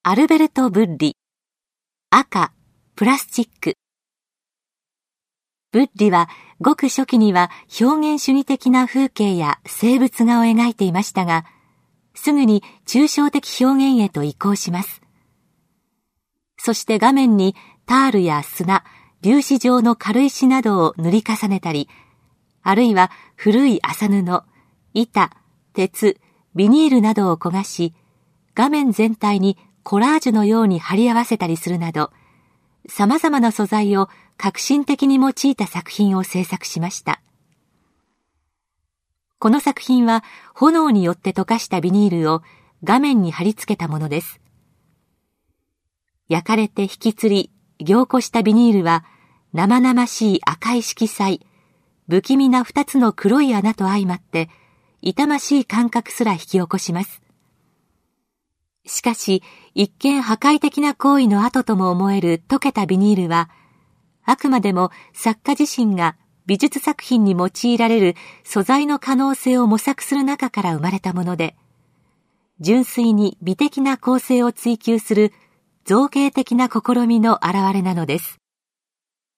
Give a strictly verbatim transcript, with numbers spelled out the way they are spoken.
アルベルト・ブッリ。赤、プラスチック。ブッリはごく初期には表現主義的な風景や静物画を描いていましたが、すぐに抽象的表現へと移行します。そして画面にタールや砂、粒子状の軽石などを塗り重ねたり、あるいは古い麻布、板、鉄、ビニールなどを焦がし、画面全体にコラージュのように貼り合わせたりするなど、様々な素材を革新的に用いた作品を制作しました。この作品は炎によって溶かしたビニールを画面に貼り付けたものです。焼かれて引きつり、凝固したビニールは生々しい赤い色彩、不気味な二つの黒い穴と相まって、痛ましい感覚すら引き起こします。しかし、一見破壊的な行為の跡とも思える溶けたビニールは、あくまでも作家自身が美術作品に用いられる素材の可能性を模索する中から生まれたもので、純粋に美的な構成を追求する造形的な試みの表れなのです。